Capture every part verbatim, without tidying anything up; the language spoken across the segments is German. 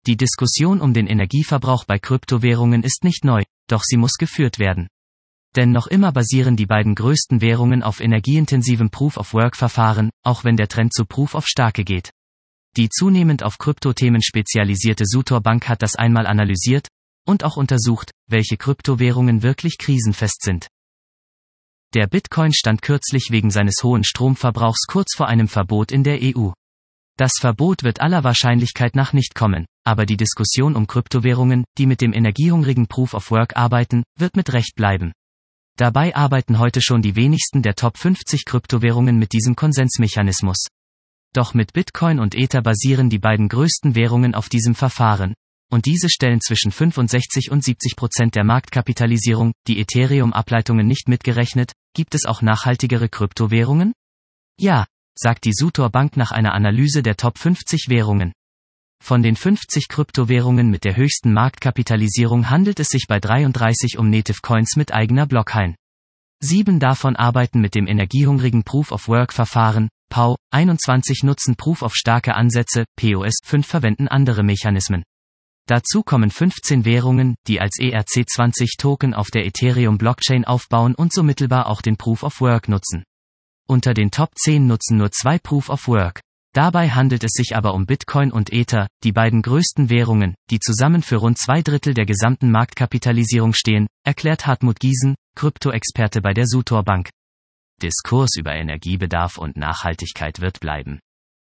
Die Diskussion um den Energieverbrauch bei Kryptowährungen ist nicht neu, doch sie muss geführt werden. Denn noch immer basieren die beiden größten Währungen auf energieintensivem Proof-of-Work-Verfahren, auch wenn der Trend zu Proof-of-Stake geht. Die zunehmend auf Kryptothemen spezialisierte Sutor Bank hat das einmal analysiert und auch untersucht, welche Kryptowährungen wirklich krisenfest sind. Der Bitcoin stand kürzlich wegen seines hohen Stromverbrauchs kurz vor einem Verbot in der E U. Das Verbot wird aller Wahrscheinlichkeit nach nicht kommen, aber die Diskussion um Kryptowährungen, die mit dem energiehungrigen Proof-of-Work arbeiten, wird mit Recht bleiben. Dabei arbeiten heute schon die wenigsten der Top fünfzig Kryptowährungen mit diesem Konsensmechanismus. Doch mit Bitcoin und Ether basieren die beiden größten Währungen auf diesem Verfahren. Und diese stellen zwischen fünfundsechzig und siebzig Prozent der Marktkapitalisierung, die Ethereum-Ableitungen nicht mitgerechnet. Gibt es auch nachhaltigere Kryptowährungen? Ja, sagt die Sutor Bank nach einer Analyse der Top fünfzig Währungen. Von den fünfzig Kryptowährungen mit der höchsten Marktkapitalisierung handelt es sich bei dreiunddreißig um Native Coins mit eigener Blockchain. Sieben davon arbeiten mit dem energiehungrigen Proof-of-Work-Verfahren, P O W, einundzwanzig nutzen Proof-of-Stake Ansätze, P O S, fünf verwenden andere Mechanismen. Dazu kommen fünfzehn Währungen, die als E R C zwanzig Token auf der Ethereum-Blockchain aufbauen und so mittelbar auch den Proof-of-Work nutzen. Unter den Top zehn nutzen nur zwei Proof-of-Work. Dabei handelt es sich aber um Bitcoin und Ether, die beiden größten Währungen, die zusammen für rund zwei Drittel der gesamten Marktkapitalisierung stehen, erklärt Hartmut Giesen, Krypto-Experte bei der Sutor Bank. Diskurs über Energiebedarf und Nachhaltigkeit wird bleiben.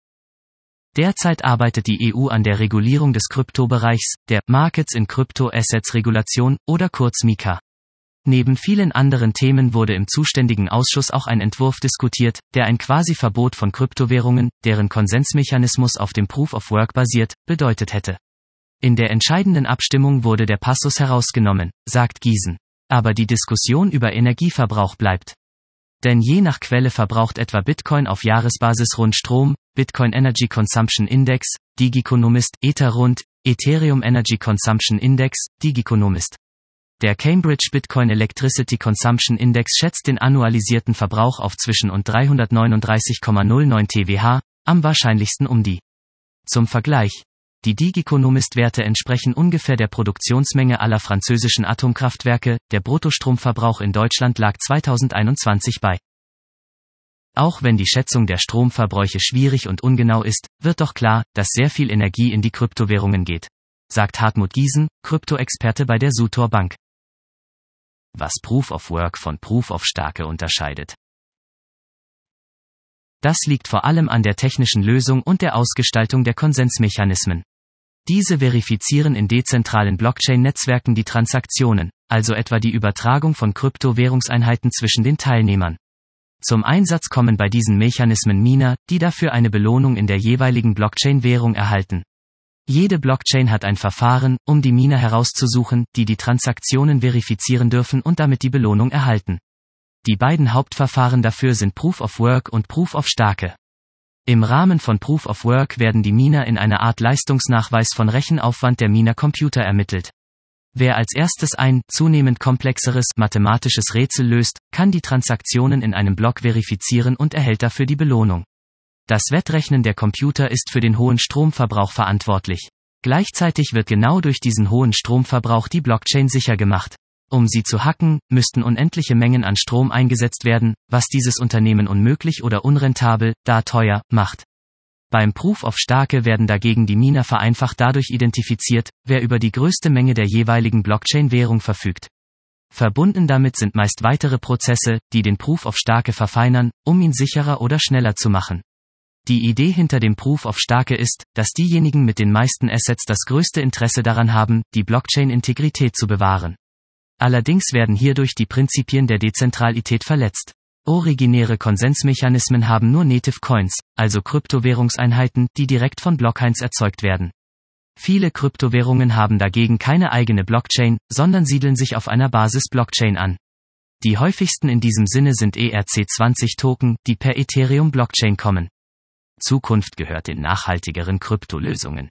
Derzeit arbeitet die E U an der Regulierung des Kryptobereichs, der Markets in Crypto Assets Regulation oder kurz MiCA. Neben vielen anderen Themen wurde im zuständigen Ausschuss auch ein Entwurf diskutiert, der ein Quasi-Verbot von Kryptowährungen, deren Konsensmechanismus auf dem Proof-of-Work basiert, bedeutet hätte. In der entscheidenden Abstimmung wurde der Passus herausgenommen, sagt Giesen. Aber die Diskussion über Energieverbrauch bleibt. Denn je nach Quelle verbraucht etwa Bitcoin auf Jahresbasis rund Strom, Bitcoin Energy Consumption Index, Digiconomist, Ether rund, Ethereum Energy Consumption Index, Digiconomist. Der Cambridge Bitcoin Electricity Consumption Index schätzt den annualisierten Verbrauch auf zwischen und dreihundertneununddreißig Komma null neun Terawatt, am wahrscheinlichsten um die. Zum Vergleich. Die Digiconomist-Werte entsprechen ungefähr der Produktionsmenge aller französischen Atomkraftwerke, der Bruttostromverbrauch in Deutschland lag zweitausendeinundzwanzig bei. Auch wenn die Schätzung der Stromverbräuche schwierig und ungenau ist, wird doch klar, dass sehr viel Energie in die Kryptowährungen geht, sagt Hartmut Giesen, Krypto-Experte bei der Sutor Bank. Was Proof-of-Work von Proof-of-Stake unterscheidet. Das liegt vor allem an der technischen Lösung und der Ausgestaltung der Konsensmechanismen. Diese verifizieren in dezentralen Blockchain-Netzwerken die Transaktionen, also etwa die Übertragung von Kryptowährungseinheiten zwischen den Teilnehmern. Zum Einsatz kommen bei diesen Mechanismen Miner, die dafür eine Belohnung in der jeweiligen Blockchain-Währung erhalten. Jede Blockchain hat ein Verfahren, um die Miner herauszusuchen, die die Transaktionen verifizieren dürfen und damit die Belohnung erhalten. Die beiden Hauptverfahren dafür sind Proof-of-Work und Proof-of-Stake. Im Rahmen von Proof-of-Work werden die Miner in einer Art Leistungsnachweis von Rechenaufwand der Miner-Computer ermittelt. Wer als erstes ein, zunehmend komplexeres, mathematisches Rätsel löst, kann die Transaktionen in einem Block verifizieren und erhält dafür die Belohnung. Das Wettrechnen der Computer ist für den hohen Stromverbrauch verantwortlich. Gleichzeitig wird genau durch diesen hohen Stromverbrauch die Blockchain sicher gemacht. Um sie zu hacken, müssten unendliche Mengen an Strom eingesetzt werden, was dieses Unternehmen unmöglich oder unrentabel, da teuer, macht. Beim Proof-of-Stake werden dagegen die Miner vereinfacht dadurch identifiziert, wer über die größte Menge der jeweiligen Blockchain-Währung verfügt. Verbunden damit sind meist weitere Prozesse, die den Proof-of-Stake verfeinern, um ihn sicherer oder schneller zu machen. Die Idee hinter dem Proof-of-Stake ist, dass diejenigen mit den meisten Assets das größte Interesse daran haben, die Blockchain-Integrität zu bewahren. Allerdings werden hierdurch die Prinzipien der Dezentralität verletzt. Originäre Konsensmechanismen haben nur Native Coins, also Kryptowährungseinheiten, die direkt von Blockchains erzeugt werden. Viele Kryptowährungen haben dagegen keine eigene Blockchain, sondern siedeln sich auf einer Basis-Blockchain an. Die häufigsten in diesem Sinne sind E R C zwanzig Token, die per Ethereum-Blockchain kommen. Zukunft gehört den nachhaltigeren Kryptolösungen.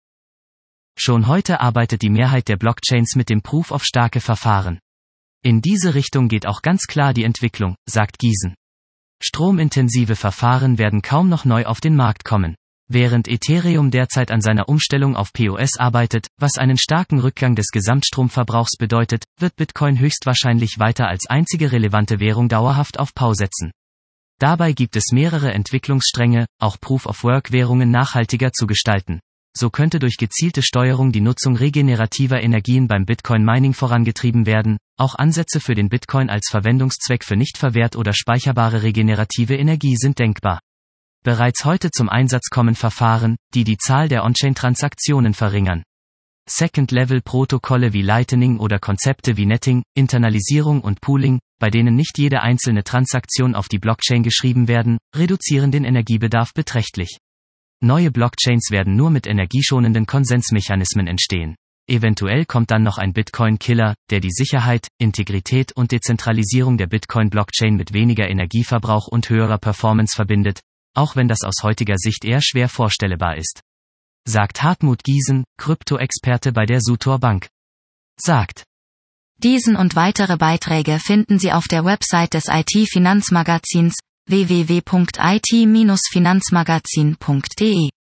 Schon heute arbeitet die Mehrheit der Blockchains mit dem Proof-of-Stake-Verfahren. In diese Richtung geht auch ganz klar die Entwicklung, sagt Giesen. Stromintensive Verfahren werden kaum noch neu auf den Markt kommen. Während Ethereum derzeit an seiner Umstellung auf P O S arbeitet, was einen starken Rückgang des Gesamtstromverbrauchs bedeutet, wird Bitcoin höchstwahrscheinlich weiter als einzige relevante Währung dauerhaft auf Pause setzen. Dabei gibt es mehrere Entwicklungsstränge, auch Proof-of-Work-Währungen nachhaltiger zu gestalten. So könnte durch gezielte Steuerung die Nutzung regenerativer Energien beim Bitcoin-Mining vorangetrieben werden, auch Ansätze für den Bitcoin als Verwendungszweck für nicht verwehrt oder speicherbare regenerative Energie sind denkbar. Bereits heute zum Einsatz kommen Verfahren, die die Zahl der On-Chain-Transaktionen verringern. Second-Level-Protokolle wie Lightning oder Konzepte wie Netting, Internalisierung und Pooling, bei denen nicht jede einzelne Transaktion auf die Blockchain geschrieben werden, reduzieren den Energiebedarf beträchtlich. Neue Blockchains werden nur mit energieschonenden Konsensmechanismen entstehen. Eventuell kommt dann noch ein Bitcoin-Killer, der die Sicherheit, Integrität und Dezentralisierung der Bitcoin-Blockchain mit weniger Energieverbrauch und höherer Performance verbindet, auch wenn das aus heutiger Sicht eher schwer vorstellbar ist. Sagt Hartmut Giesen, Krypto-Experte bei der Sutor Bank. Sagt. Diesen und weitere Beiträge finden Sie auf der Website des I T-Finanzmagazins w w w punkt i t Bindestrich finanzmagazin punkt d e.